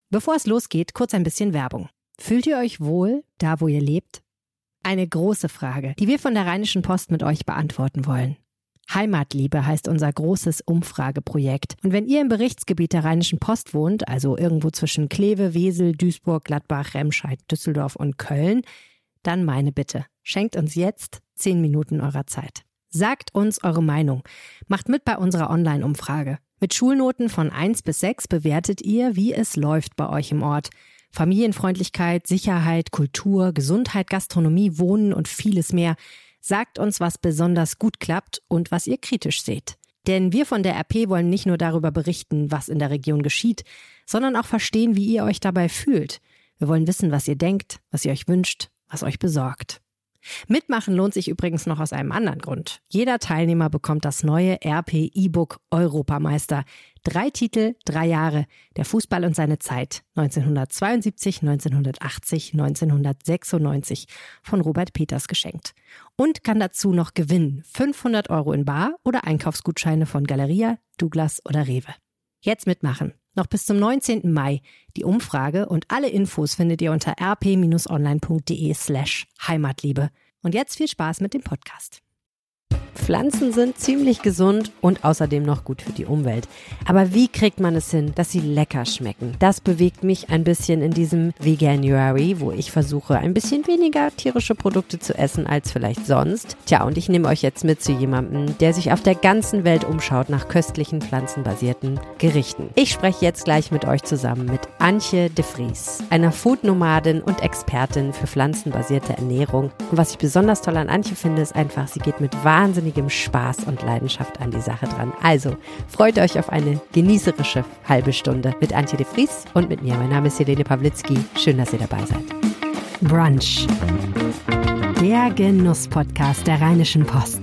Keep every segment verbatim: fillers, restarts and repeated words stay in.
Bevor es losgeht, kurz ein bisschen Werbung. Fühlt ihr euch wohl, da wo ihr lebt? Eine große Frage, die wir von der Rheinischen Post mit euch beantworten wollen. Heimatliebe heißt unser großes Umfrageprojekt. Und wenn ihr im Berichtsgebiet der Rheinischen Post wohnt, also irgendwo zwischen Kleve, Wesel, Duisburg, Gladbach, Remscheid, Düsseldorf und Köln, dann meine Bitte, schenkt uns jetzt zehn Minuten eurer Zeit. Sagt uns eure Meinung. Macht mit bei unserer Online-Umfrage. Mit Schulnoten von eins bis sechs bewertet ihr, wie es läuft bei euch im Ort. Familienfreundlichkeit, Sicherheit, Kultur, Gesundheit, Gastronomie, Wohnen und vieles mehr. Sagt uns, was besonders gut klappt und was ihr kritisch seht. Denn wir von der R P wollen nicht nur darüber berichten, was in der Region geschieht, sondern auch verstehen, wie ihr euch dabei fühlt. Wir wollen wissen, was ihr denkt, was ihr euch wünscht, was euch besorgt. Mitmachen lohnt sich übrigens noch aus einem anderen Grund. Jeder Teilnehmer bekommt das neue R P E-Book Europameister. Drei Titel, drei Jahre. Der Fußball und seine Zeit. neunzehnhundertzweiundsiebzig, neunzehnhundertachtzig, neunzehnhundertsechsundneunzig von Robert Peters geschenkt. Und kann dazu noch gewinnen. fünfhundert Euro in Bar oder Einkaufsgutscheine von Galeria, Douglas oder Rewe. Jetzt mitmachen. Noch bis zum neunzehnten Mai. Die Umfrage und alle Infos findet ihr unter rp-online.de slash Heimatliebe. Und jetzt viel Spaß mit dem Podcast. Pflanzen sind ziemlich gesund und außerdem noch gut für die Umwelt. Aber wie kriegt man es hin, dass sie lecker schmecken? Das bewegt mich ein bisschen in diesem Veganuary, wo ich versuche, ein bisschen weniger tierische Produkte zu essen als vielleicht sonst. Tja, und ich nehme euch jetzt mit zu jemandem, der sich auf der ganzen Welt umschaut nach köstlichen, pflanzenbasierten Gerichten. Ich spreche jetzt gleich mit euch zusammen mit Antje de Vries, einer Foodnomadin und Expertin für pflanzenbasierte Ernährung. Und was ich besonders toll an Antje finde, ist einfach, sie geht mit wahnsinnigem Spaß und Leidenschaft an die Sache dran. Also freut euch auf eine genießerische halbe Stunde mit Antje de Vries und mit mir. Mein Name ist Helene Pawlitzki. Schön, dass ihr dabei seid. Brunch. Der Genuss-Podcast der Rheinischen Post.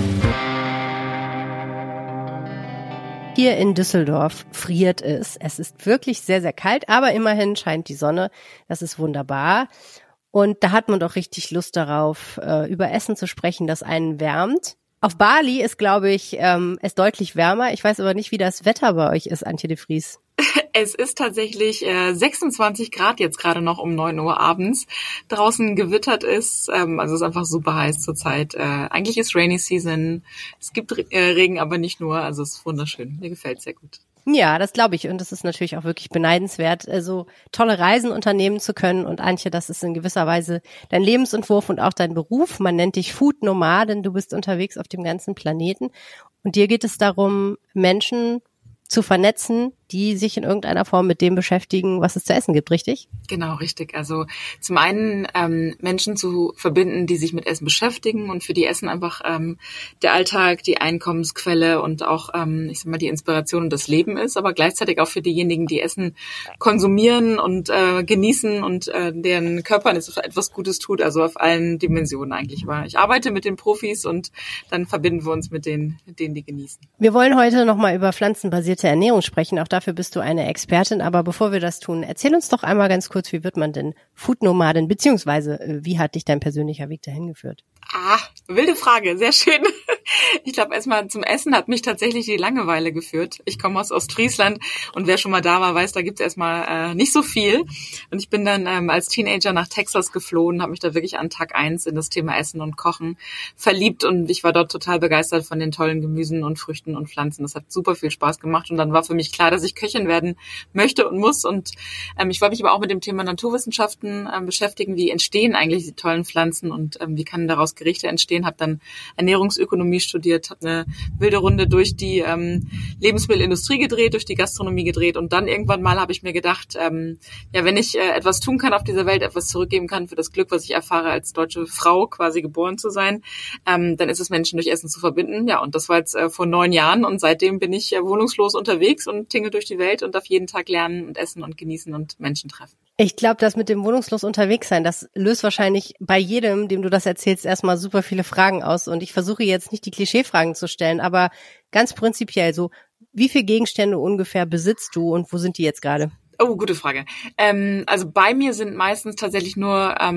Hier in Düsseldorf friert es. Es ist wirklich sehr, sehr kalt, aber immerhin scheint die Sonne. Das ist wunderbar. Und da hat man doch richtig Lust darauf, über Essen zu sprechen, das einen wärmt. Auf Bali ist, glaube ich, ähm, es deutlich wärmer. Ich weiß aber nicht, wie das Wetter bei euch ist, Antje de Vries. Es ist tatsächlich äh, sechsundzwanzig Grad jetzt gerade noch um neun Uhr abends. Draußen gewittert ist, ähm, also es ist einfach super heiß zurzeit. Äh, eigentlich ist Rainy Season. Es gibt äh, Regen, aber nicht nur. Also es ist wunderschön. Mir gefällt es sehr gut. Ja, das glaube ich. Und das ist natürlich auch wirklich beneidenswert, so tolle Reisen unternehmen zu können. Und Antje, das ist in gewisser Weise dein Lebensentwurf und auch dein Beruf. Man nennt dich Food-Nomadin. Du bist unterwegs auf dem ganzen Planeten. Und dir geht es darum, Menschen zu vernetzen, die sich in irgendeiner Form mit dem beschäftigen, was es zu essen gibt, richtig? Genau, richtig. Also zum einen ähm, Menschen zu verbinden, die sich mit Essen beschäftigen und für die Essen einfach ähm, der Alltag, die Einkommensquelle und auch, ähm, ich sag mal, die Inspiration und das Leben ist, aber gleichzeitig auch für diejenigen, die Essen konsumieren und äh, genießen und äh, deren Körpern es etwas Gutes tut, also auf allen Dimensionen eigentlich. Aber ich arbeite mit den Profis und dann verbinden wir uns mit denen, mit denen die genießen. Wir wollen heute nochmal über pflanzenbasierte Ernährung sprechen, auch dafür bist du eine Expertin, aber bevor wir das tun, erzähl uns doch einmal ganz kurz, wie wird man denn Food-Nomadin, beziehungsweise wie hat dich dein persönlicher Weg dahin geführt? Ah, wilde Frage, sehr schön. Ich glaube, erstmal zum Essen hat mich tatsächlich die Langeweile geführt. Ich komme aus Ostfriesland und wer schon mal da war, weiß, da gibt's erstmal äh, nicht so viel. Und ich bin dann ähm, als Teenager nach Texas geflohen, habe mich da wirklich an Tag eins in das Thema Essen und Kochen verliebt und ich war dort total begeistert von den tollen Gemüsen und Früchten und Pflanzen. Das hat super viel Spaß gemacht und dann war für mich klar, dass ich Köchin werden möchte und muss. Und ähm, ich wollte mich aber auch mit dem Thema Naturwissenschaften ähm, beschäftigen. Wie entstehen eigentlich die tollen Pflanzen und ähm, wie kann daraus Gerichte entstehen? Habe dann Ernährungsökonomie studiert, habe eine wilde Runde durch die ähm, Lebensmittelindustrie gedreht, durch die Gastronomie gedreht und dann irgendwann mal habe ich mir gedacht, ähm, ja, wenn ich äh, etwas tun kann auf dieser Welt, etwas zurückgeben kann für das Glück, was ich erfahre, als deutsche Frau quasi geboren zu sein, ähm, dann ist es Menschen durch Essen zu verbinden. Ja, und das war jetzt äh, vor neun Jahren und seitdem bin ich äh, wohnungslos unterwegs und tingel durch die Welt und darf jeden Tag lernen und essen und genießen und Menschen treffen. Ich glaube, das mit dem wohnungslos unterwegs sein, das löst wahrscheinlich bei jedem, dem du das erzählst, erstmal super viele Fragen aus. Und ich versuche jetzt nicht die Klischeefragen zu stellen, aber ganz prinzipiell so, wie viele Gegenstände ungefähr besitzt du und wo sind die jetzt gerade? Oh, gute Frage. Ähm, also bei mir sind meistens tatsächlich nur ähm,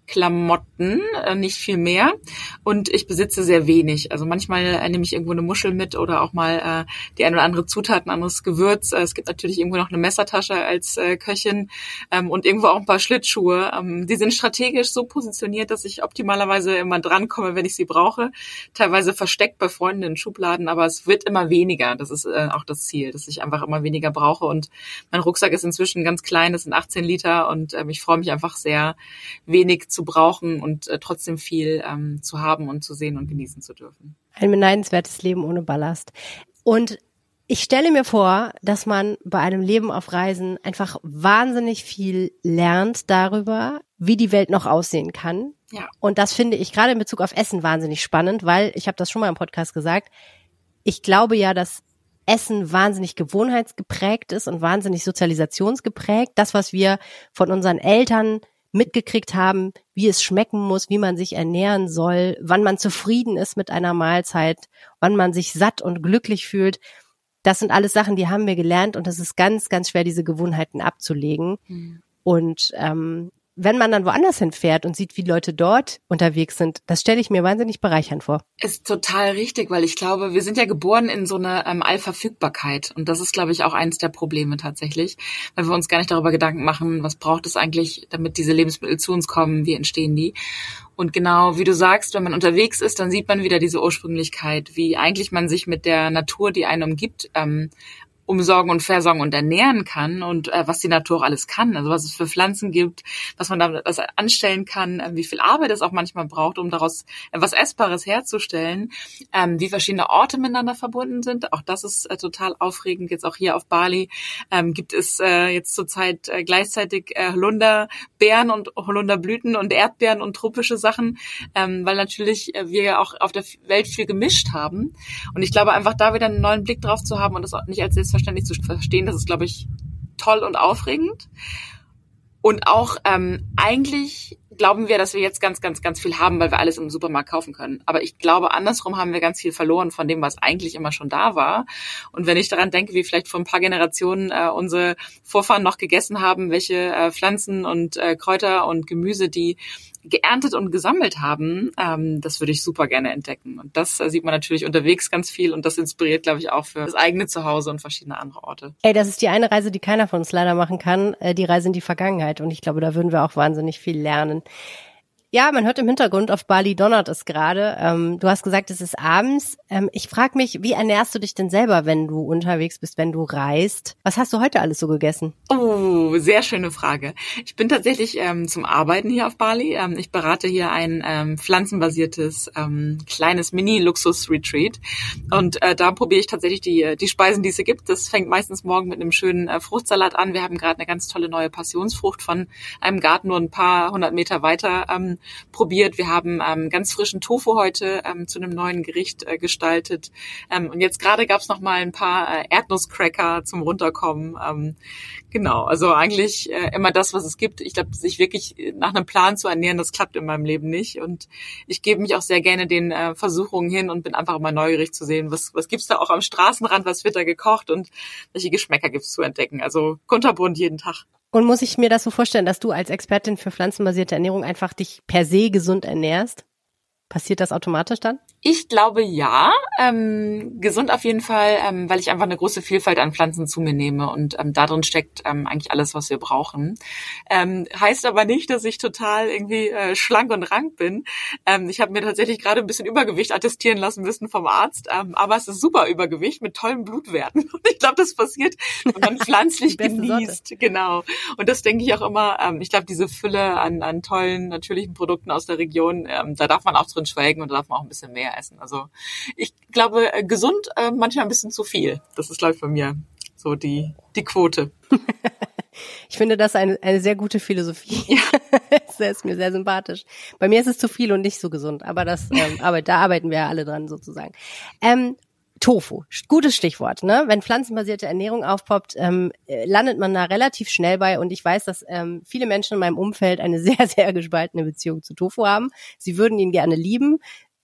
Klamotten, äh, nicht viel mehr. Und ich besitze sehr wenig. Also manchmal äh, nehme ich irgendwo eine Muschel mit oder auch mal äh, die eine oder andere Zutat, ein anderes Gewürz. Äh, es gibt natürlich irgendwo noch eine Messertasche als äh, Köchin ähm, und irgendwo auch ein paar Schlittschuhe. Ähm, die sind strategisch so positioniert, dass ich optimalerweise immer drankomme, wenn ich sie brauche. Teilweise versteckt bei Freunden in Schubladen, aber es wird immer weniger. Das ist äh, auch das Ziel, dass ich einfach immer weniger brauche. Und mein Rucksack ist inzwischen ganz klein, das sind achtzehn Liter und ähm, ich freue mich einfach sehr, wenig zu brauchen und äh, trotzdem viel ähm, zu haben und zu sehen und genießen zu dürfen. Ein beneidenswertes Leben ohne Ballast. Und ich stelle mir vor, dass man bei einem Leben auf Reisen einfach wahnsinnig viel lernt darüber, wie die Welt noch aussehen kann. Ja. Und das finde ich gerade in Bezug auf Essen wahnsinnig spannend, weil, ich habe das schon mal im Podcast gesagt, ich glaube ja, dass Essen wahnsinnig gewohnheitsgeprägt ist und wahnsinnig sozialisationsgeprägt. Das, was wir von unseren Eltern mitgekriegt haben, wie es schmecken muss, wie man sich ernähren soll, wann man zufrieden ist mit einer Mahlzeit, wann man sich satt und glücklich fühlt. Das sind alles Sachen, die haben wir gelernt und es ist ganz, ganz schwer, diese Gewohnheiten abzulegen. Mhm. Und ähm, wenn man dann woanders hinfährt und sieht, wie Leute dort unterwegs sind, das stelle ich mir wahnsinnig bereichernd vor. Ist total richtig, weil ich glaube, wir sind ja geboren in so eine ähm, Allverfügbarkeit und das ist, glaube ich, auch eines der Probleme tatsächlich, weil wir uns gar nicht darüber Gedanken machen, was braucht es eigentlich, damit diese Lebensmittel zu uns kommen, wie entstehen die. Und genau, wie du sagst, wenn man unterwegs ist, dann sieht man wieder diese Ursprünglichkeit, wie eigentlich man sich mit der Natur, die einen umgibt, ähm, umsorgen und versorgen und ernähren kann und äh, was die Natur auch alles kann, also was es für Pflanzen gibt, was man damit was anstellen kann, äh, wie viel Arbeit es auch manchmal braucht, um daraus etwas Essbares herzustellen, ähm, wie verschiedene Orte miteinander verbunden sind. Auch das ist äh, total aufregend. Jetzt auch hier auf Bali ähm, gibt es äh, jetzt zurzeit äh, gleichzeitig äh, Holunderbeeren und Holunderblüten und Erdbeeren und tropische Sachen, ähm, weil natürlich äh, wir ja auch auf der Welt viel gemischt haben. Und ich glaube einfach, da wieder einen neuen Blick drauf zu haben und das auch nicht als selbstverständlich zu verstehen, das ist, glaube ich, toll und aufregend. Und auch ähm, eigentlich glauben wir, dass wir jetzt ganz, ganz, ganz viel haben, weil wir alles im Supermarkt kaufen können. Aber ich glaube, andersrum haben wir ganz viel verloren von dem, was eigentlich immer schon da war. Und wenn ich daran denke, wie vielleicht vor ein paar Generationen äh, unsere Vorfahren noch gegessen haben, welche äh, Pflanzen und äh, Kräuter und Gemüse die geerntet und gesammelt haben, ähm, das würde ich super gerne entdecken. Und das äh, sieht man natürlich unterwegs ganz viel und das inspiriert, glaube ich, auch für das eigene Zuhause und verschiedene andere Orte. Ey, das ist die eine Reise, die keiner von uns leider machen kann, äh, die Reise in die Vergangenheit. Und ich glaube, da würden wir auch wahnsinnig viel lernen. Ja, man hört im Hintergrund, auf Bali donnert es gerade. Ähm, du hast gesagt, es ist abends. Ähm, ich frage mich, wie ernährst du dich denn selber, wenn du unterwegs bist, wenn du reist? Was hast du heute alles so gegessen? Oh, sehr schöne Frage. Ich bin tatsächlich ähm, zum Arbeiten hier auf Bali. Ähm, ich berate hier ein ähm, pflanzenbasiertes, ähm, kleines Mini-Luxus-Retreat. Und äh, da probiere ich tatsächlich die die Speisen, die es hier gibt. Das fängt meistens morgen mit einem schönen äh, Fruchtsalat an. Wir haben gerade eine ganz tolle neue Passionsfrucht von einem Garten nur ein paar hundert Meter weiter ähm, probiert. Wir haben ähm, ganz frischen Tofu heute ähm, zu einem neuen Gericht äh, gestaltet. Ähm, und jetzt gerade gab es noch mal ein paar äh, Erdnusscracker zum Runterkommen. Ähm, genau, also eigentlich äh, immer das, was es gibt. Ich glaube, sich wirklich nach einem Plan zu ernähren, das klappt in meinem Leben nicht. Und ich gebe mich auch sehr gerne den äh, Versuchungen hin und bin einfach immer neugierig zu sehen, was was gibt's da auch am Straßenrand, was wird da gekocht und welche Geschmäcker gibt's zu entdecken. Also kunterbunt jeden Tag. Und muss ich mir das so vorstellen, dass du als Expertin für pflanzenbasierte Ernährung einfach dich per se gesund ernährst? Passiert das automatisch dann? Ich glaube ja, ähm, gesund auf jeden Fall, ähm, weil ich einfach eine große Vielfalt an Pflanzen zu mir nehme und ähm, da drin steckt ähm, eigentlich alles, was wir brauchen. Ähm, heißt aber nicht, dass ich total irgendwie äh, schlank und rank bin. Ähm, ich habe mir tatsächlich gerade ein bisschen Übergewicht attestieren lassen müssen vom Arzt, ähm, aber es ist super Übergewicht mit tollen Blutwerten und ich glaube, das passiert, wenn man pflanzlich genießt. Sorte. Genau. Und das denke ich auch immer, ähm, ich glaube, diese Fülle an, an tollen, natürlichen Produkten aus der Region, ähm, da darf man auch drin schwelgen und da darf man auch ein bisschen mehr essen. Also ich glaube, gesund, äh, manchmal ein bisschen zu viel. Das ist, glaube ich, bei mir so die die Quote. Ich finde das eine eine sehr gute Philosophie. Ja. Das ist mir sehr sympathisch. Bei mir ist es zu viel und nicht so gesund, aber das, ähm, aber da arbeiten wir ja alle dran sozusagen. Ähm, Tofu, gutes Stichwort, ne? Wenn pflanzenbasierte Ernährung aufpoppt, ähm, landet man da relativ schnell bei und ich weiß, dass ähm, viele Menschen in meinem Umfeld eine sehr, sehr gespaltene Beziehung zu Tofu haben. Sie würden ihn gerne lieben.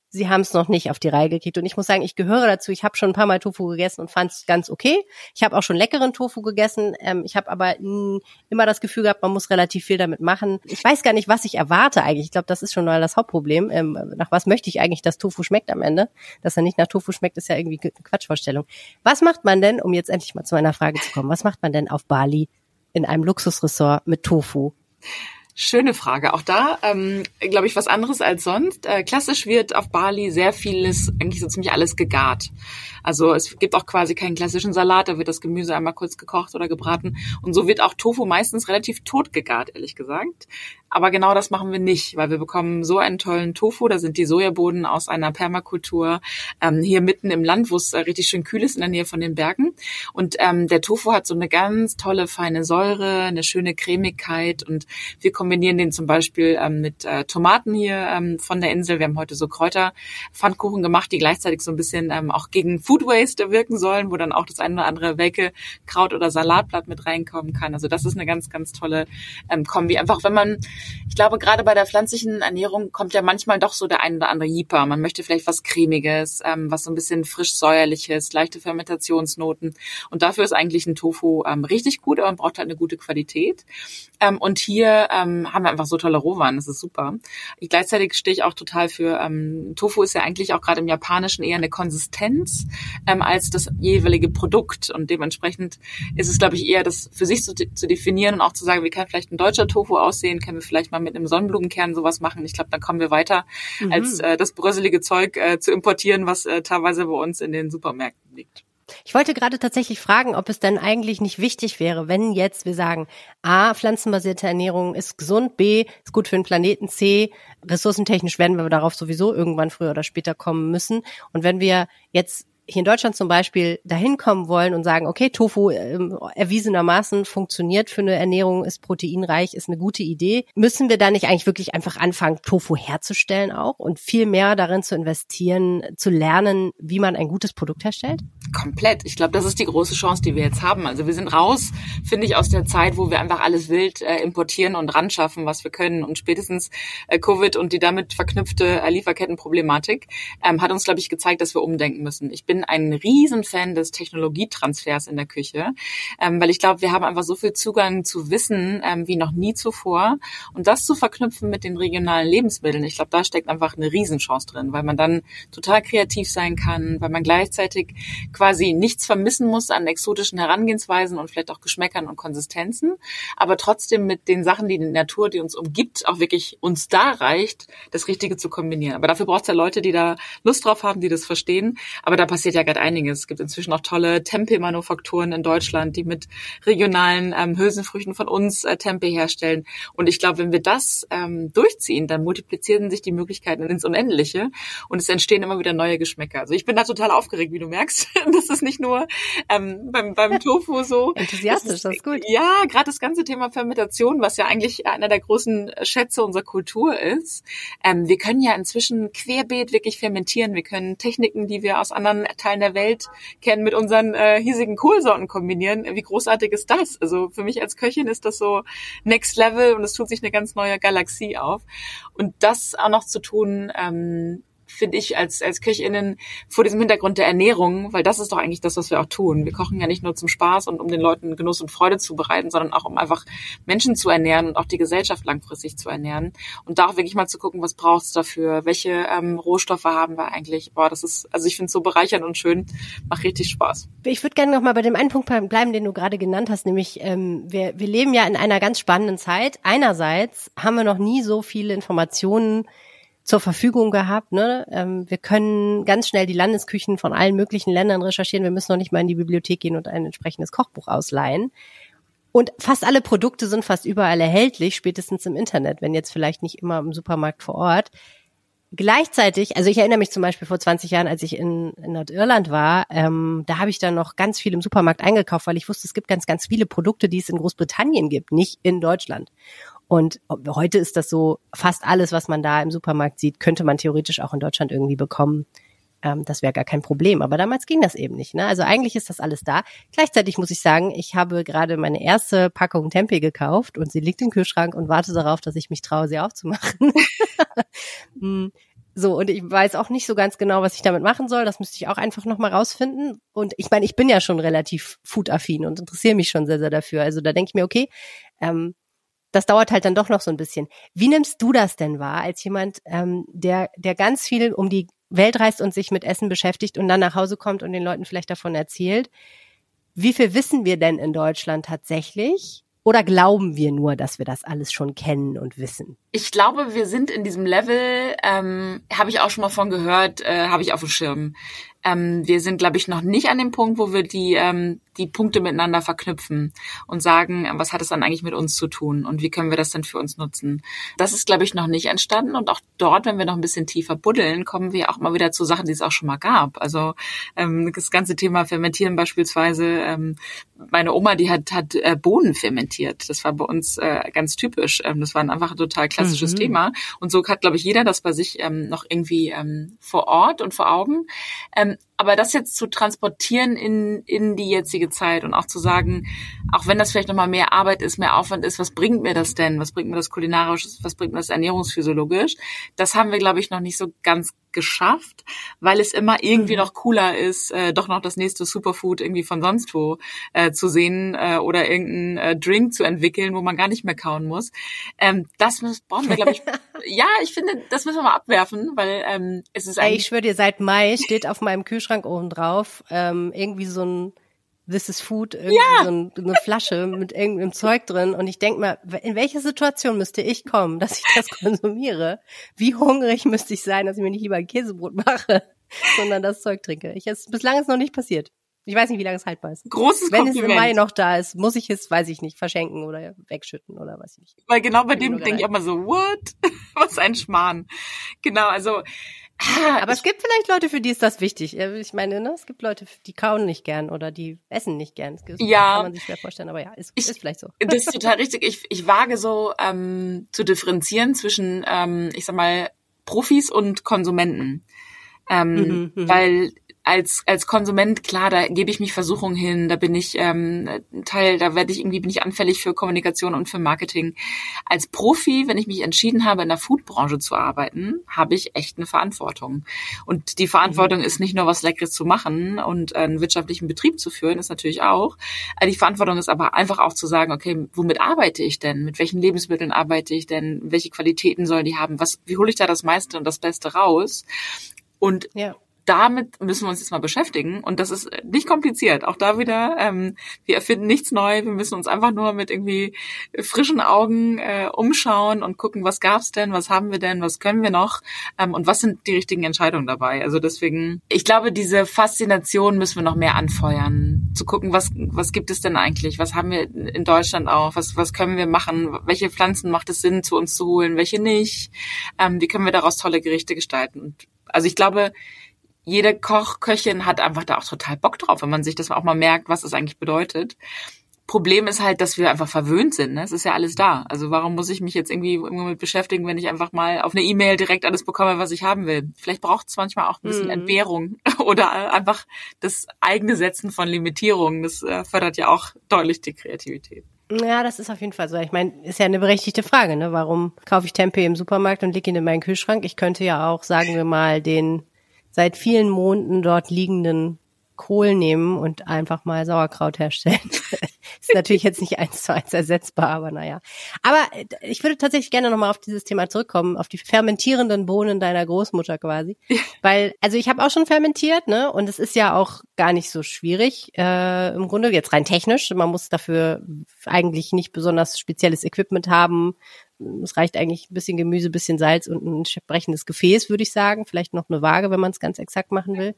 sie haben es noch nicht auf die Reihe gekriegt. Und ich muss sagen, ich gehöre dazu. Ich habe schon ein paar Mal Tofu gegessen und fand es ganz okay. Ich habe auch schon leckeren Tofu gegessen. Ähm, ich habe aber mh, immer das Gefühl gehabt, man muss relativ viel damit machen. Ich weiß gar nicht, was ich erwarte eigentlich. Ich glaube, das ist schon mal das Hauptproblem. Ähm, nach was möchte ich eigentlich, dass Tofu schmeckt am Ende? Dass er nicht nach Tofu schmeckt, ist ja irgendwie eine Quatschvorstellung. Was macht man denn, um jetzt endlich mal zu meiner Frage zu kommen, was macht man denn auf Bali in einem Luxusressort mit Tofu? Schöne Frage. Auch da, ähm, glaube ich, was anderes als sonst. Äh, klassisch wird auf Bali sehr vieles, eigentlich so ziemlich alles gegart. Also es gibt auch quasi keinen klassischen Salat, da wird das Gemüse einmal kurz gekocht oder gebraten. Und so wird auch Tofu meistens relativ tot gegart, ehrlich gesagt. Aber genau das machen wir nicht, weil wir bekommen so einen tollen Tofu. Da sind die Sojabohnen aus einer Permakultur ähm, hier mitten im Land, wo es äh, richtig schön kühl ist, in der Nähe von den Bergen. Und ähm, der Tofu hat so eine ganz tolle, feine Säure, eine schöne Cremigkeit. Und wir kombinieren den zum Beispiel ähm, mit äh, Tomaten hier ähm, von der Insel. Wir haben heute so Kräuterpfannkuchen gemacht, die gleichzeitig so ein bisschen ähm, auch gegen Food Waste wirken sollen, wo dann auch das eine oder andere welke Kraut oder Salatblatt mit reinkommen kann. Also das ist eine ganz, ganz tolle ähm, Kombi. Einfach wenn man, ich glaube, gerade bei der pflanzlichen Ernährung kommt ja manchmal doch so der ein oder andere Jeeper. Man möchte vielleicht was Cremiges, ähm, was so ein bisschen frisch-säuerliches, leichte Fermentationsnoten. Und dafür ist eigentlich ein Tofu ähm, richtig gut, aber man braucht halt eine gute Qualität. Ähm, und hier ähm, haben wir einfach so tolle Rohwaren, das ist super. Ich, gleichzeitig stehe ich auch total für, ähm, Tofu ist ja eigentlich auch gerade im Japanischen eher eine Konsistenz ähm, als das jeweilige Produkt. Und dementsprechend ist es, glaube ich, eher das für sich zu, zu definieren und auch zu sagen, wie kann vielleicht ein deutscher Tofu aussehen, können wir vielleicht mal mit einem Sonnenblumenkern sowas machen. Ich glaube, dann kommen wir weiter, mhm. als äh, das bröselige Zeug äh, zu importieren, was äh, teilweise bei uns in den Supermärkten liegt. Ich wollte gerade tatsächlich fragen, ob es denn eigentlich nicht wichtig wäre, wenn jetzt wir sagen, A, pflanzenbasierte Ernährung ist gesund, B, ist gut für den Planeten, C, ressourcentechnisch werden wir darauf sowieso irgendwann früher oder später kommen müssen. Und wenn wir jetzt hier in Deutschland zum Beispiel dahin kommen wollen und sagen, okay, Tofu äh, erwiesenermaßen funktioniert für eine Ernährung, ist proteinreich, ist eine gute Idee. Müssen wir da nicht eigentlich wirklich einfach anfangen, Tofu herzustellen auch und viel mehr darin zu investieren, zu lernen, wie man ein gutes Produkt herstellt? Komplett. Ich glaube, das ist die große Chance, die wir jetzt haben. Also wir sind raus, finde ich, aus der Zeit, wo wir einfach alles wild äh, importieren und ranschaffen, was wir können. Und spätestens äh, Covid und die damit verknüpfte äh, Lieferkettenproblematik ähm, hat uns, glaube ich, gezeigt, dass wir umdenken müssen. Ich bin ein Riesenfan des Technologietransfers in der Küche, ähm, weil ich glaube, wir haben einfach so viel Zugang zu Wissen ähm, wie noch nie zuvor. Und das zu verknüpfen mit den regionalen Lebensmitteln, ich glaube, da steckt einfach eine Riesenchance drin, weil man dann total kreativ sein kann, weil man gleichzeitig quasi nichts vermissen muss an exotischen Herangehensweisen und vielleicht auch Geschmäckern und Konsistenzen, aber trotzdem mit den Sachen, die die Natur, die uns umgibt, auch wirklich uns da reicht, das Richtige zu kombinieren. Aber dafür braucht es ja Leute, die da Lust drauf haben, die das verstehen. Aber da passiert ja gerade einiges. Es gibt inzwischen auch tolle Tempeh-Manufakturen in Deutschland, die mit regionalen ähm, Hülsenfrüchten von uns äh, Tempeh herstellen. Und ich glaube, wenn wir das ähm, durchziehen, dann multiplizieren sich die Möglichkeiten ins Unendliche und es entstehen immer wieder neue Geschmäcker. Also ich bin da total aufgeregt, wie du merkst. Das ist nicht nur ähm, beim, beim Tofu so. Enthusiastisch, das ist, das ist gut. Ja, gerade das ganze Thema Fermentation, was ja eigentlich einer der großen Schätze unserer Kultur ist. Ähm, wir können ja inzwischen querbeet wirklich fermentieren. Wir können Techniken, die wir aus anderen Teilen der Welt kennen, mit unseren äh, hiesigen Kohlsorten kombinieren. Wie großartig ist das? Also für mich als Köchin ist das so Next Level und es tut sich eine ganz neue Galaxie auf. Und das auch noch zu tun, ähm, finde ich als als KöchInnen vor diesem Hintergrund der Ernährung, weil das ist doch eigentlich das, was wir auch tun. Wir kochen ja nicht nur zum Spaß und um den Leuten Genuss und Freude zu bereiten, sondern auch um einfach Menschen zu ernähren und auch die Gesellschaft langfristig zu ernähren. Und da auch wirklich mal zu gucken, was braucht es dafür? Welche ähm, Rohstoffe haben wir eigentlich? Boah, das ist, also ich finde es so bereichernd und schön. Macht richtig Spaß. Ich würde gerne noch mal bei dem einen Punkt bleiben, den du gerade genannt hast, nämlich ähm, wir, wir leben ja in einer ganz spannenden Zeit. Einerseits haben wir noch nie so viele Informationen zur Verfügung gehabt. Ne? Ähm, wir können ganz schnell die Landesküchen von allen möglichen Ländern recherchieren. Wir müssen noch nicht mal in die Bibliothek gehen und ein entsprechendes Kochbuch ausleihen. Und fast alle Produkte sind fast überall erhältlich, spätestens im Internet, wenn jetzt vielleicht nicht immer im Supermarkt vor Ort. Gleichzeitig, also ich erinnere mich zum Beispiel vor zwanzig Jahren, als ich in, in Nordirland war, ähm, da habe ich dann noch ganz viel im Supermarkt eingekauft, weil ich wusste, es gibt ganz, ganz viele Produkte, die es in Großbritannien gibt, nicht in Deutschland. Und heute ist das so, fast alles, was man da im Supermarkt sieht, könnte man theoretisch auch in Deutschland irgendwie bekommen. Ähm, das wäre gar kein Problem. Aber damals ging das eben nicht. Ne? Also eigentlich ist das alles da. Gleichzeitig muss ich sagen, ich habe gerade meine erste Packung Tempeh gekauft und sie liegt im Kühlschrank und warte darauf, dass ich mich traue, sie aufzumachen. So, und ich weiß auch nicht so ganz genau, was ich damit machen soll. Das müsste ich auch einfach nochmal rausfinden. Und ich meine, ich bin ja schon relativ foodaffin und interessiere mich schon sehr, sehr dafür. Also da denke ich mir, okay, ähm, das dauert halt dann doch noch so ein bisschen. Wie nimmst du das denn wahr, als jemand, ähm, der der ganz viel um die Welt reist und sich mit Essen beschäftigt und dann nach Hause kommt und den Leuten vielleicht davon erzählt? Wie viel wissen wir denn in Deutschland tatsächlich? Oder glauben wir nur, dass wir das alles schon kennen und wissen? Ich glaube, wir sind in diesem Level, ähm, habe ich auch schon mal von gehört, äh, habe ich auf dem Schirm. Ähm, wir sind, glaube ich, noch nicht an dem Punkt, wo wir die ähm, die Punkte miteinander verknüpfen und sagen, was hat es dann eigentlich mit uns zu tun und wie können wir das denn für uns nutzen? Das ist, glaube ich, noch nicht entstanden und auch dort, wenn wir noch ein bisschen tiefer buddeln, kommen wir auch mal wieder zu Sachen, die es auch schon mal gab. Also ähm, das ganze Thema Fermentieren beispielsweise. Ähm, meine Oma, die hat hat äh, Bohnen fermentiert. Das war bei uns äh, ganz typisch. Ähm, das war einfach ein total klassisches mhm. Thema. Und so hat, glaube ich, jeder das bei sich ähm, noch irgendwie ähm, vor Ort und vor Augen. Ähm, aber das jetzt zu transportieren in in die jetzige Zeit und auch zu sagen, auch wenn das vielleicht nochmal mehr Arbeit ist, mehr Aufwand ist, was bringt mir das denn? Was bringt mir das kulinarisch? Was bringt mir das ernährungsphysiologisch? Das haben wir, glaube ich, noch nicht so ganz geschafft, weil es immer irgendwie noch cooler ist, äh, doch noch das nächste Superfood irgendwie von sonst wo äh, zu sehen äh, oder irgendeinen äh, Drink zu entwickeln, wo man gar nicht mehr kauen muss. Ähm, das müssen, brauchen wir, glaube ich, ja, ich finde, das müssen wir mal abwerfen, weil ähm, es ist eigentlich... Ey, ich schwöre dir, seit Mai steht auf meinem Kühlschrank oben drauf ähm, irgendwie so ein This is Food, irgendwie ja. so ein, eine Flasche mit irgendeinem Zeug drin. Und ich denke mal, in welche Situation müsste ich kommen, dass ich das konsumiere? Wie hungrig müsste ich sein, dass ich mir nicht lieber ein Käsebrot mache, sondern das Zeug trinke? Ich, es, bislang ist noch nicht passiert. Ich weiß nicht, wie lange es haltbar ist. Großes Wenn Kompliment. es im Mai noch da ist, muss ich es, weiß ich nicht, verschenken oder wegschütten oder was ich. Weil genau bei dem denke ich auch mal so, what? Was ein Schmarrn. Genau, also... Aber es gibt vielleicht Leute, für die ist das wichtig. Ich meine, ne, es gibt Leute, die kauen nicht gern oder die essen nicht gern. Das ja, kann man sich schwer vorstellen, aber ja, ist, ich, ist vielleicht so. Das ist total richtig. Ich, ich wage so ähm, zu differenzieren zwischen, ähm, ich sag mal, Profis und Konsumenten. Ähm, mhm, weil als als Konsument, klar, da gebe ich mich Versuchung hin, da bin ich ähm, Teil, da werde ich irgendwie, bin ich anfällig für Kommunikation und für Marketing. Als Profi, wenn ich mich entschieden habe, in der Foodbranche zu arbeiten, habe ich echt eine Verantwortung. Und die Verantwortung mhm. ist nicht nur, was Leckeres zu machen und einen wirtschaftlichen Betrieb zu führen, ist natürlich auch. Die Verantwortung ist aber einfach auch zu sagen, okay, womit arbeite ich denn? Mit welchen Lebensmitteln arbeite ich denn? Welche Qualitäten sollen die haben? Was, wie hole ich da das meiste und das Beste raus? Und ja. damit müssen wir uns jetzt mal beschäftigen und das ist nicht kompliziert. Auch da wieder, ähm, wir erfinden nichts neu. Wir müssen uns einfach nur mit irgendwie frischen Augen äh, umschauen und gucken, was gab's denn, was haben wir denn, was können wir noch ähm, und was sind die richtigen Entscheidungen dabei. Also deswegen, ich glaube, diese Faszination müssen wir noch mehr anfeuern, zu gucken, was was gibt es denn eigentlich, was haben wir in Deutschland auch, was was können wir machen, welche Pflanzen macht es Sinn, zu uns zu holen, welche nicht, ähm, wie können wir daraus tolle Gerichte gestalten. Und also ich glaube, jede Koch, Köchin hat einfach da auch total Bock drauf, wenn man sich das auch mal merkt, was das eigentlich bedeutet. Problem ist halt, dass wir einfach verwöhnt sind. Ne? Es ist ja alles da. Also warum muss ich mich jetzt irgendwie irgendwo mit beschäftigen, wenn ich einfach mal auf eine E-Mail direkt alles bekomme, was ich haben will? Vielleicht braucht es manchmal auch ein bisschen mhm. Entbehrung oder einfach das eigene Setzen von Limitierungen. Das äh, fördert ja auch deutlich die Kreativität. Ja, das ist auf jeden Fall so. Ich meine, ist ja eine berechtigte Frage, ne? Warum kaufe ich Tempeh im Supermarkt und lege ihn in meinen Kühlschrank? Ich könnte ja auch, sagen wir mal, den seit vielen Monaten dort liegenden Kohl nehmen und einfach mal Sauerkraut herstellen. Ist natürlich jetzt nicht eins zu eins ersetzbar, aber naja. Aber ich würde tatsächlich gerne nochmal auf dieses Thema zurückkommen, auf die fermentierenden Bohnen deiner Großmutter quasi. Weil, also ich habe auch schon fermentiert, ne? Und es ist ja auch gar nicht so schwierig, äh, im Grunde, jetzt rein technisch. Man muss dafür eigentlich nicht besonders spezielles Equipment haben. Es reicht eigentlich ein bisschen Gemüse, ein bisschen Salz und ein entsprechendes Gefäß, würde ich sagen. Vielleicht noch eine Waage, wenn man es ganz exakt machen will.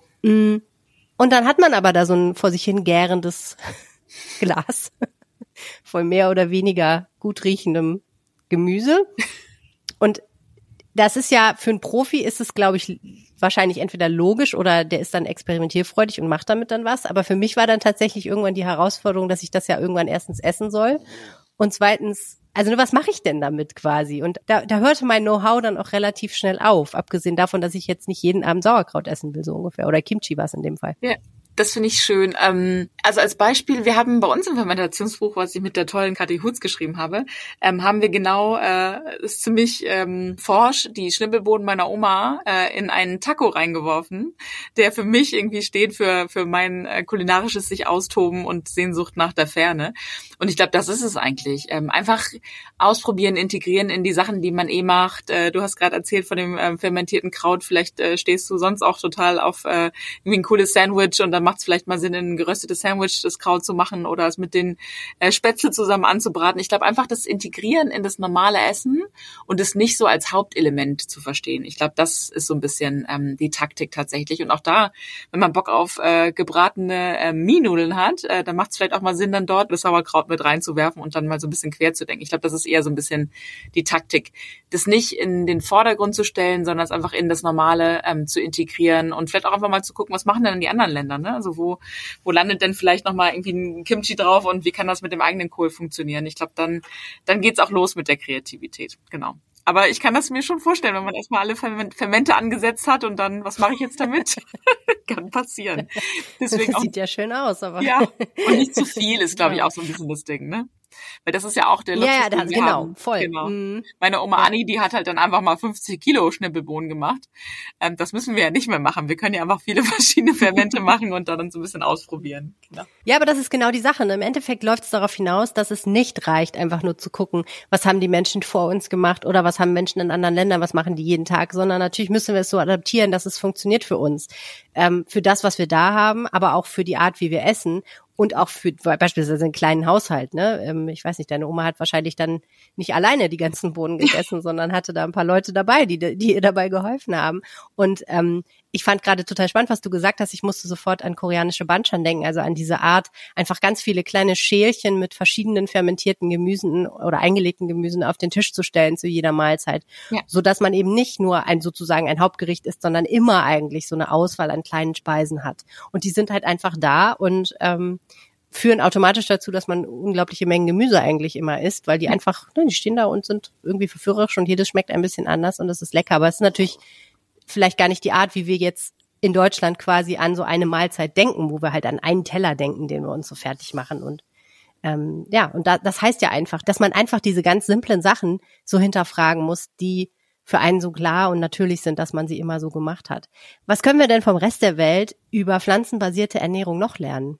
Und dann hat man aber da so ein vor sich hin gärendes Glas voll mehr oder weniger gut riechendem Gemüse. Und das ist ja, für einen Profi ist es, glaube ich, wahrscheinlich entweder logisch oder der ist dann experimentierfreudig und macht damit dann was. Aber für mich war dann tatsächlich irgendwann die Herausforderung, dass ich das ja irgendwann erstens essen soll und zweitens, also was mache ich denn damit quasi? Und da, da hörte mein Know-how dann auch relativ schnell auf, abgesehen davon, dass ich jetzt nicht jeden Abend Sauerkraut essen will, so ungefähr. Oder Kimchi war es in dem Fall. Ja. Das finde ich schön. Ähm, also als Beispiel, wir haben bei uns im Fermentationsbuch, was ich mit der tollen Kathi Hutz geschrieben habe, ähm, haben wir genau, äh, ist ziemlich ähm, forsch, die Schnibbelbohnen meiner Oma äh, in einen Taco reingeworfen, der für mich irgendwie steht für für mein äh, kulinarisches sich austoben und Sehnsucht nach der Ferne. Und ich glaube, das ist es eigentlich. Ähm, einfach ausprobieren, integrieren in die Sachen, die man eh macht. Äh, du hast gerade erzählt von dem äh, fermentierten Kraut. Vielleicht äh, stehst du sonst auch total auf äh, irgendwie ein cooles Sandwich und dann macht es vielleicht mal Sinn, ein geröstetes Sandwich das Kraut zu machen oder es mit den äh, Spätzle zusammen anzubraten. Ich glaube, einfach das Integrieren in das normale Essen und es nicht so als Hauptelement zu verstehen. Ich glaube, das ist so ein bisschen ähm, die Taktik tatsächlich. Und auch da, wenn man Bock auf äh, gebratene äh, Mienudeln hat, äh, dann macht es vielleicht auch mal Sinn, dann dort das Sauerkraut mit reinzuwerfen und dann mal so ein bisschen quer zu denken. Ich glaube, das ist eher so ein bisschen die Taktik, das nicht in den Vordergrund zu stellen, sondern es einfach in das Normale ähm, zu integrieren und vielleicht auch einfach mal zu gucken, was machen denn die anderen Länder, ne? Also wo wo landet denn vielleicht nochmal irgendwie ein Kimchi drauf und wie kann das mit dem eigenen Kohl funktionieren? Ich glaube, dann dann geht's auch los mit der Kreativität, genau. Aber ich kann das mir schon vorstellen, wenn man erstmal alle Fermente angesetzt hat und dann, was mache ich jetzt damit? Kann passieren. Deswegen das sieht auch, ja schön aus, aber. Ja, und nicht zu viel ist, glaube ich, auch so ein bisschen das Ding, ne? Weil das ist ja auch der Luxus, ja, ja, das, den wir genau, haben. voll. Genau. Mhm. Meine Oma Anni, die hat halt dann einfach mal fünfzig Kilo Schnippelbohnen gemacht. Ähm, das müssen wir ja nicht mehr machen. Wir können ja einfach viele verschiedene Fermente machen und dann so ein bisschen ausprobieren. Genau. Ja, aber das ist genau die Sache. Ne? Im Endeffekt läuft es darauf hinaus, dass es nicht reicht, einfach nur zu gucken, was haben die Menschen vor uns gemacht oder was haben Menschen in anderen Ländern, was machen die jeden Tag, sondern natürlich müssen wir es so adaptieren, dass es funktioniert für uns. Ähm, für das, was wir da haben, aber auch für die Art, wie wir essen. Und auch für beispielsweise einen kleinen Haushalt, ne? Ähm, ich weiß nicht, deine Oma hat wahrscheinlich dann nicht alleine die ganzen Bohnen gegessen, sondern hatte da ein paar Leute dabei, die, die ihr dabei geholfen haben. Und ähm, ich fand gerade total spannend, was du gesagt hast. Ich musste sofort an koreanische Banchan denken, also an diese Art, einfach ganz viele kleine Schälchen mit verschiedenen fermentierten Gemüsen oder eingelegten Gemüsen auf den Tisch zu stellen zu jeder Mahlzeit, ja. So dass man eben nicht nur ein sozusagen ein Hauptgericht isst, sondern immer eigentlich so eine Auswahl an kleinen Speisen hat. Und die sind halt einfach da und ähm, führen automatisch dazu, dass man unglaubliche Mengen Gemüse eigentlich immer isst, weil die einfach, ne, die stehen da und sind irgendwie verführerisch und jedes schmeckt ein bisschen anders und es ist lecker. Aber es ist natürlich vielleicht gar nicht die Art, wie wir jetzt in Deutschland quasi an so eine Mahlzeit denken, wo wir halt an einen Teller denken, den wir uns so fertig machen. Und ähm, ja, und da, das heißt ja einfach, dass man einfach diese ganz simplen Sachen so hinterfragen muss, die für einen so klar und natürlich sind, dass man sie immer so gemacht hat. Was können wir denn vom Rest der Welt über pflanzenbasierte Ernährung noch lernen?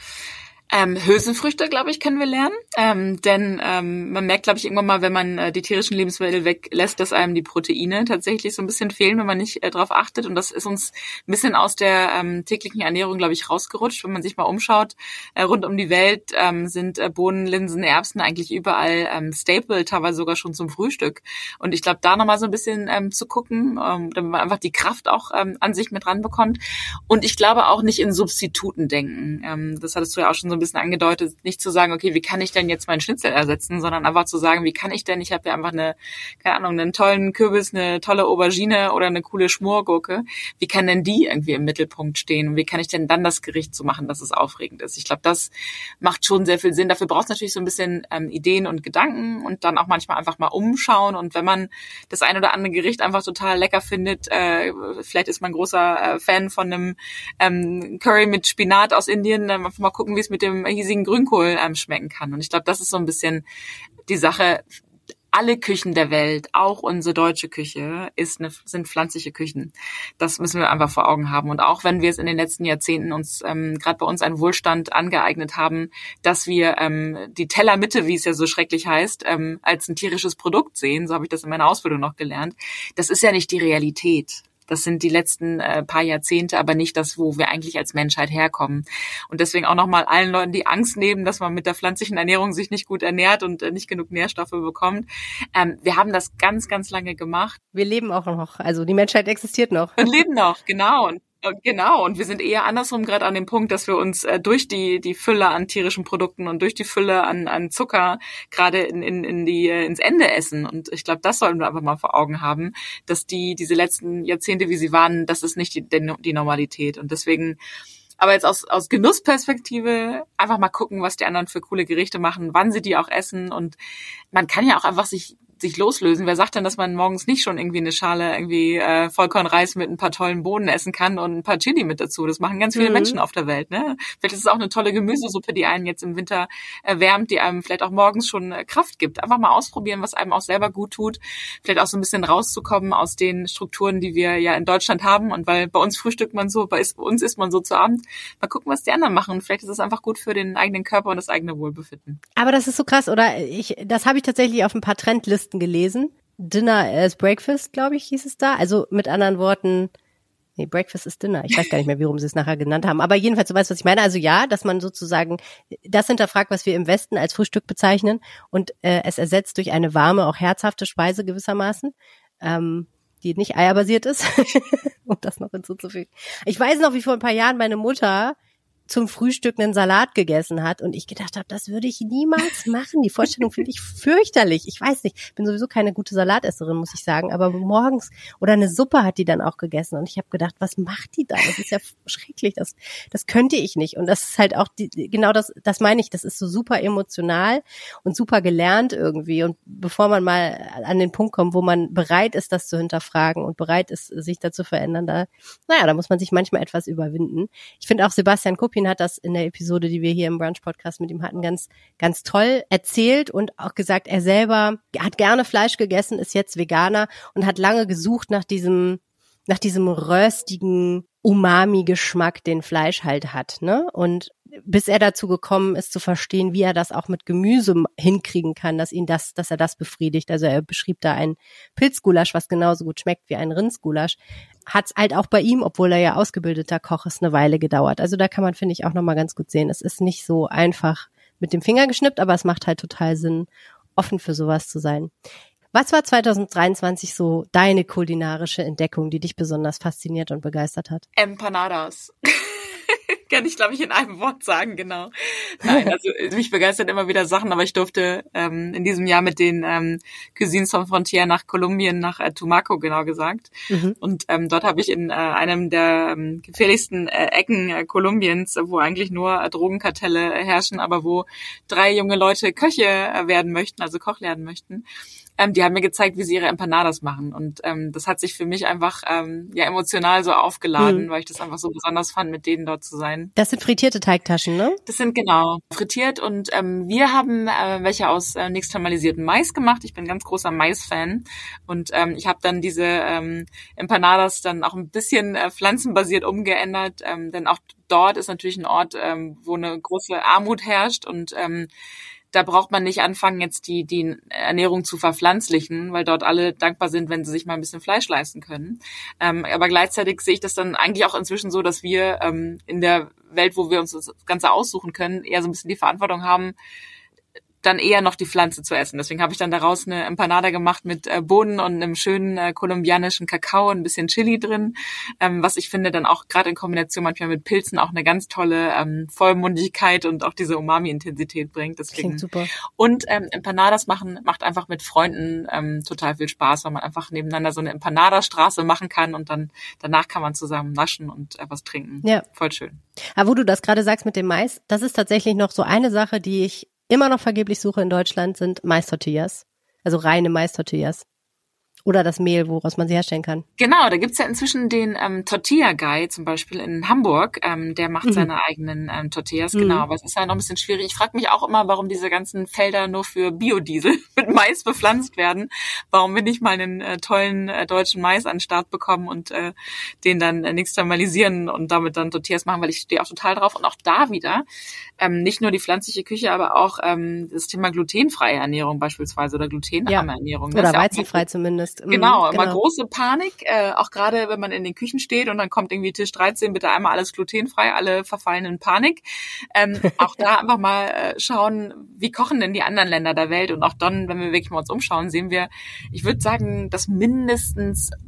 Ähm, Hülsenfrüchte, glaube ich, können wir lernen, ähm, denn ähm, man merkt, glaube ich, irgendwann mal, wenn man äh, die tierischen Lebensmittel weglässt, dass einem die Proteine tatsächlich so ein bisschen fehlen, wenn man nicht äh, drauf achtet, und das ist uns ein bisschen aus der ähm, täglichen Ernährung, glaube ich, rausgerutscht. Wenn man sich mal umschaut, äh, rund um die Welt ähm, sind äh, Bohnen, Linsen, Erbsen eigentlich überall ähm, Staple, teilweise sogar schon zum Frühstück, und ich glaube, da nochmal so ein bisschen ähm, zu gucken, ähm, damit man einfach die Kraft auch ähm, an sich mit ranbekommt, und ich glaube auch nicht in Substituten denken, ähm, das hattest du ja auch schon so ein bisschen angedeutet, nicht zu sagen, okay, wie kann ich denn jetzt meinen Schnitzel ersetzen, sondern einfach zu sagen, wie kann ich denn, ich habe ja einfach eine, keine Ahnung, einen tollen Kürbis, eine tolle Aubergine oder eine coole Schmorgurke, wie kann denn die irgendwie im Mittelpunkt stehen und wie kann ich denn dann das Gericht so machen, dass es aufregend ist? Ich glaube, das macht schon sehr viel Sinn. Dafür braucht es natürlich so ein bisschen ähm, Ideen und Gedanken und dann auch manchmal einfach mal umschauen, und wenn man das ein oder andere Gericht einfach total lecker findet, äh, vielleicht ist man großer äh, Fan von einem ähm, Curry mit Spinat aus Indien, dann einfach mal gucken, wie es mit dem dem hiesigen Grünkohl ähm, schmecken kann. Und ich glaube, das ist so ein bisschen die Sache. Alle Küchen der Welt, auch unsere deutsche Küche, ist eine, sind pflanzliche Küchen. Das müssen wir einfach vor Augen haben. Und auch wenn wir es in den letzten Jahrzehnten uns, ähm, gerade bei uns, einen Wohlstand angeeignet haben, dass wir ähm, die Tellermitte, wie es ja so schrecklich heißt, ähm, als ein tierisches Produkt sehen, so habe ich das in meiner Ausbildung noch gelernt, das ist ja nicht die Realität. Das sind die letzten äh, paar Jahrzehnte, aber nicht das, wo wir eigentlich als Menschheit herkommen. Und deswegen auch nochmal allen Leuten, die Angst nehmen, dass man mit der pflanzlichen Ernährung sich nicht gut ernährt und äh, nicht genug Nährstoffe bekommt. Ähm, wir haben das ganz, ganz lange gemacht. Wir leben auch noch. Also die Menschheit existiert noch. Und leben noch, genau. Und Genau, und wir sind eher andersrum gerade an dem Punkt, dass wir uns äh, durch die die Fülle an tierischen Produkten und durch die Fülle an an Zucker gerade in in in die äh, ins Ende essen, und ich glaube, das sollten wir einfach mal vor Augen haben, dass die diese letzten Jahrzehnte, wie sie waren, das ist nicht die die Normalität, und deswegen, aber jetzt aus aus Genussperspektive einfach mal gucken, was die anderen für coole Gerichte machen, wann sie die auch essen, und man kann ja auch einfach sich sich loslösen. Wer sagt denn, dass man morgens nicht schon irgendwie eine Schale irgendwie äh, Vollkornreis mit ein paar tollen Bohnen essen kann und ein paar Chili mit dazu? Das machen ganz viele mhm. Menschen auf der Welt. Ne? Vielleicht ist es auch eine tolle Gemüsesuppe, die einen jetzt im Winter erwärmt, die einem vielleicht auch morgens schon äh, Kraft gibt. Einfach mal ausprobieren, was einem auch selber gut tut. Vielleicht auch so ein bisschen rauszukommen aus den Strukturen, die wir ja in Deutschland haben. Und weil bei uns frühstückt man so, bei uns isst man so zu Abend. Mal gucken, was die anderen machen. Vielleicht ist es einfach gut für den eigenen Körper und das eigene Wohlbefinden. Aber das ist so krass, oder? Ich, das habe ich tatsächlich auf ein paar Trendlisten gelesen. Dinner as Breakfast, glaube ich, hieß es da. Also mit anderen Worten, nee, Breakfast ist Dinner. Ich weiß gar nicht mehr, warum sie es nachher genannt haben. Aber jedenfalls, du weißt, was ich meine. Also ja, dass man sozusagen das hinterfragt, was wir im Westen als Frühstück bezeichnen und äh, es ersetzt durch eine warme, auch herzhafte Speise gewissermaßen, ähm, die nicht eierbasiert ist, um das noch hinzuzufügen. Ich weiß noch, wie vor ein paar Jahren meine Mutter zum Frühstück einen Salat gegessen hat und ich gedacht habe, das würde ich niemals machen. Die Vorstellung finde ich fürchterlich. Ich weiß nicht, ich bin sowieso keine gute Salatesserin, muss ich sagen, aber morgens oder eine Suppe hat die dann auch gegessen und ich habe gedacht, was macht die da? Das ist ja schrecklich, das das könnte ich nicht und das ist halt auch die, genau das das meine ich, das ist so super emotional und super gelernt irgendwie und bevor man mal an den Punkt kommt, wo man bereit ist, das zu hinterfragen und bereit ist, sich da zu verändern, da naja, da muss man sich manchmal etwas überwinden. Ich finde auch Sebastian Kupin hat das in der Episode, die wir hier im Brunch-Podcast mit ihm hatten, ganz, ganz toll erzählt und auch gesagt, er selber hat gerne Fleisch gegessen, ist jetzt Veganer und hat lange gesucht nach diesem, nach diesem röstigen Umami-Geschmack, den Fleisch halt hat, ne? Und bis er dazu gekommen ist, zu verstehen, wie er das auch mit Gemüse hinkriegen kann, dass ihn das, dass er das befriedigt. Also er beschrieb da ein Pilzgulasch, was genauso gut schmeckt wie ein Rindsgulasch. Hat's halt auch bei ihm, obwohl er ja ausgebildeter Koch ist, eine Weile gedauert. Also da kann man, finde ich, auch nochmal ganz gut sehen. Es ist nicht so einfach mit dem Finger geschnippt, aber es macht halt total Sinn, offen für sowas zu sein. Was war zwanzig dreiundzwanzig so deine kulinarische Entdeckung, die dich besonders fasziniert und begeistert hat? Empanadas. Kann ich, glaube ich, in einem Wort sagen, genau. Nein, also mich begeistert immer wieder Sachen, aber ich durfte ähm, in diesem Jahr mit den ähm, Cuisines von Frontier nach Kolumbien, nach äh, Tumaco genau gesagt. Mhm. Und ähm, dort habe ich in äh, einem der ähm, gefährlichsten äh, Ecken äh, Kolumbiens, äh, wo eigentlich nur äh, Drogenkartelle äh, herrschen, aber wo drei junge Leute Köche äh, werden möchten, also Koch lernen möchten. Ähm, die haben mir gezeigt, wie sie ihre Empanadas machen. Und ähm, das hat sich für mich einfach ähm, ja emotional so aufgeladen, mhm. weil ich das einfach so besonders fand, mit denen dort zu sein. Das sind frittierte Teigtaschen, ne? Das sind genau frittiert. Und ähm, wir haben äh, welche aus äh, nixtamalisiertem Mais gemacht. Ich bin ein ganz großer Mais-Fan. Und ähm, ich habe dann diese ähm, Empanadas dann auch ein bisschen äh, pflanzenbasiert umgeändert. Ähm, denn auch dort ist natürlich ein Ort, ähm, wo eine große Armut herrscht. Und ähm, da braucht man nicht anfangen, jetzt die die Ernährung zu verpflanzlichen, weil dort alle dankbar sind, wenn sie sich mal ein bisschen Fleisch leisten können. Ähm, aber gleichzeitig sehe ich das dann eigentlich auch inzwischen so, dass wir ähm, in der Welt, wo wir uns das Ganze aussuchen können, eher so ein bisschen die Verantwortung haben, dann eher noch die Pflanze zu essen. Deswegen habe ich dann daraus eine Empanada gemacht mit äh, Bohnen und einem schönen äh, kolumbianischen Kakao, ein bisschen Chili drin, ähm, was ich finde dann auch gerade in Kombination manchmal mit Pilzen auch eine ganz tolle ähm, Vollmundigkeit und auch diese Umami-Intensität bringt. Deswegen. Klingt super. Und ähm, Empanadas machen macht einfach mit Freunden ähm, total viel Spaß, weil man einfach nebeneinander so eine Empanada-Straße machen kann und dann danach kann man zusammen naschen und äh, was trinken. Ja. Voll schön. Aber wo du das gerade sagst mit dem Mais, das ist tatsächlich noch so eine Sache, die ich immer noch vergeblich suche in Deutschland, sind Mais-Tortillas. Also reine Mais-Tortillas. Oder das Mehl, woraus man sie herstellen kann. Genau, da gibt's ja inzwischen den ähm, Tortilla Guy zum Beispiel in Hamburg. Ähm, der macht mhm. seine eigenen ähm, Tortillas, mhm. genau. Aber es ist ja noch ein bisschen schwierig. Ich frage mich auch immer, warum diese ganzen Felder nur für Biodiesel mit Mais bepflanzt werden. Warum wir nicht mal einen äh, tollen äh, deutschen Mais an den Start bekommen und äh, den dann äh, nixtamalisieren und damit dann Tortillas machen, weil ich stehe auch total drauf. Und auch da wieder, ähm, nicht nur die pflanzliche Küche, aber auch ähm, das Thema glutenfreie Ernährung beispielsweise oder glutenarme ja. Ernährung. Oder weizenfrei zumindest. Genau, genau, immer große Panik, äh, auch gerade wenn man in den Küchen steht und dann kommt irgendwie Tisch dreizehn, bitte einmal alles glutenfrei, alle verfallen in Panik. Ähm, auch da einfach mal äh, schauen, wie kochen denn die anderen Länder der Welt und auch dann, wenn wir wirklich mal uns umschauen, sehen wir, ich würde sagen, dass mindestens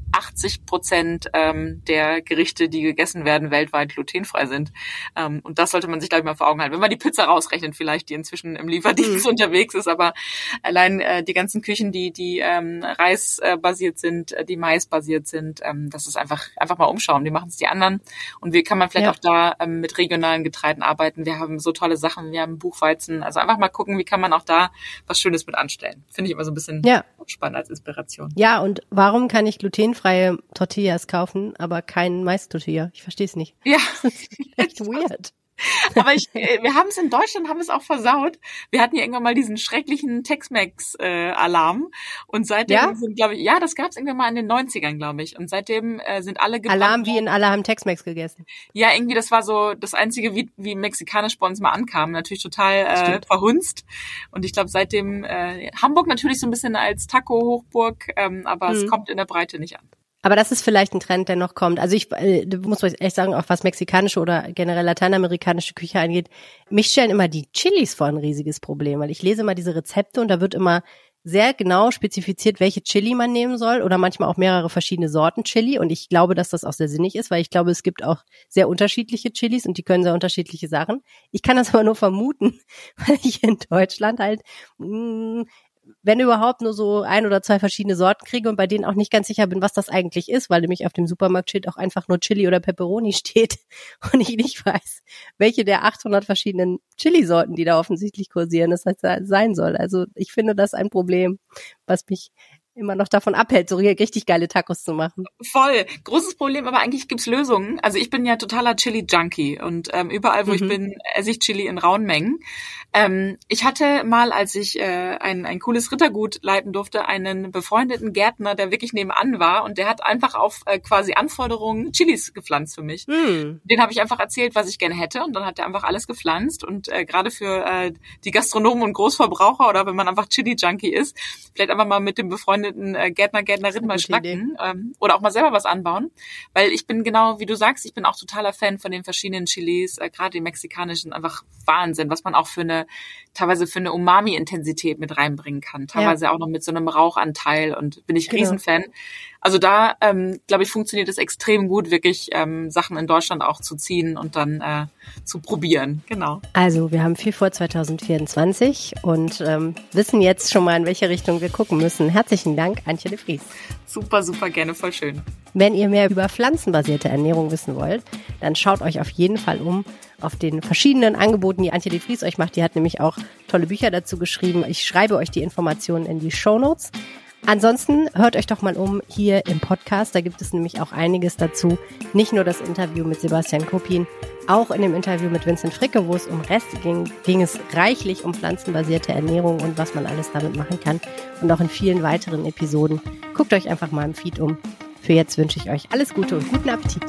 achtzig Prozent ähm, der Gerichte, die gegessen werden, weltweit glutenfrei sind. Ähm, und das sollte man sich, glaube ich, mal vor Augen halten. Wenn man die Pizza rausrechnet vielleicht, die inzwischen im Lieferdienst mhm. unterwegs ist, aber allein äh, die ganzen Küchen, die die ähm, reisbasiert äh, sind, die maisbasiert sind, ähm, das ist einfach einfach mal umschauen. Wie machen es die anderen? Und wie kann man vielleicht ja. auch da ähm, mit regionalen Getreiden arbeiten? Wir haben so tolle Sachen, wir haben Buchweizen. Also einfach mal gucken, wie kann man auch da was Schönes mit anstellen. Finde ich immer so ein bisschen ja. spannend als Inspiration. Ja, und warum kann ich glutenfreie Tortillas kaufen, aber kein Mais-Tortilla? Ich verstehe es nicht. Ja. Das ist echt weird. Aber ich, wir haben es in Deutschland, haben wir es auch versaut. Wir hatten ja irgendwann mal diesen schrecklichen Tex-Mex-Alarm. Äh, und seitdem ja? sind, glaube ich, ja, das gab es irgendwann mal in den neunzigern, glaube ich. Und seitdem äh, sind alle gebrannt. Alarm wie in alle haben Tex-Mex gegessen. Ja, irgendwie, das war so das Einzige, wie, wie mexikanisch bei uns mal ankam. Natürlich total äh, verhunzt. Und ich glaube, seitdem äh, Hamburg natürlich so ein bisschen als Taco-Hochburg, ähm, aber hm. es kommt in der Breite nicht an. Aber das ist vielleicht ein Trend, der noch kommt. Also ich äh, muss echt sagen, auch was mexikanische oder generell lateinamerikanische Küche angeht, mich stellen immer die Chilis vor ein riesiges Problem, weil ich lese immer diese Rezepte und da wird immer sehr genau spezifiziert, welche Chili man nehmen soll oder manchmal auch mehrere verschiedene Sorten Chili und ich glaube, dass das auch sehr sinnig ist, weil ich glaube, es gibt auch sehr unterschiedliche Chilis und die können sehr unterschiedliche Sachen. Ich kann das aber nur vermuten, weil ich in Deutschland halt mh, wenn überhaupt nur so ein oder zwei verschiedene Sorten kriege und bei denen auch nicht ganz sicher bin, was das eigentlich ist, weil nämlich auf dem Supermarktschild auch einfach nur Chili oder Pepperoni steht und ich nicht weiß, welche der achthundert verschiedenen Chili-Sorten, die da offensichtlich kursieren, das heißt, sein soll. Also ich finde das ein Problem, was mich immer noch davon abhält, so richtig geile Tacos zu machen. Voll. Großes Problem, aber eigentlich gibt's Lösungen. Also ich bin ja totaler Chili-Junkie und ähm, überall, wo mhm. ich bin, esse ich Chili in rauen Mengen. Ähm, ich hatte mal, als ich äh, ein, ein cooles Rittergut leiten durfte, einen befreundeten Gärtner, der wirklich nebenan war und der hat einfach auf äh, quasi Anforderungen Chilis gepflanzt für mich. Mhm. Den habe ich einfach erzählt, was ich gerne hätte und dann hat er einfach alles gepflanzt und äh, gerade für äh, die Gastronomen und Großverbraucher oder wenn man einfach Chili-Junkie ist, vielleicht einfach mal mit dem befreundeten Gärtner, Gärtnerin mal schnacken ähm, oder auch mal selber was anbauen, weil ich bin genau, wie du sagst, ich bin auch totaler Fan von den verschiedenen Chilis, äh, gerade die mexikanischen, einfach Wahnsinn, was man auch für eine, teilweise für eine Umami-Intensität mit reinbringen kann, teilweise ja. auch noch mit so einem Rauchanteil und bin ich genau. Riesenfan. Also da, ähm, glaube ich, funktioniert es extrem gut, wirklich ähm, Sachen in Deutschland auch zu ziehen und dann äh, zu probieren. Genau. Also wir haben viel vor zwanzig vierundzwanzig und ähm, wissen jetzt schon mal, in welche Richtung wir gucken müssen. Herzlichen Dank, Antje de Vries. Super, super gerne, voll schön. Wenn ihr mehr über pflanzenbasierte Ernährung wissen wollt, dann schaut euch auf jeden Fall um auf den verschiedenen Angeboten, die Antje de Vries euch macht. Die hat nämlich auch tolle Bücher dazu geschrieben. Ich schreibe euch die Informationen in die Shownotes. Ansonsten hört euch doch mal um hier im Podcast, da gibt es nämlich auch einiges dazu. Nicht nur das Interview mit Sebastian Kopin, auch in dem Interview mit Vincent Fricke, wo es um Reste ging, ging es reichlich um pflanzenbasierte Ernährung und was man alles damit machen kann. Und auch in vielen weiteren Episoden. Guckt euch einfach mal im Feed um. Für jetzt wünsche ich euch alles Gute und guten Appetit.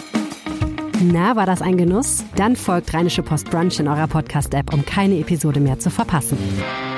Na, war das ein Genuss? Dann folgt Rheinische Post Brunch in eurer Podcast-App, um keine Episode mehr zu verpassen.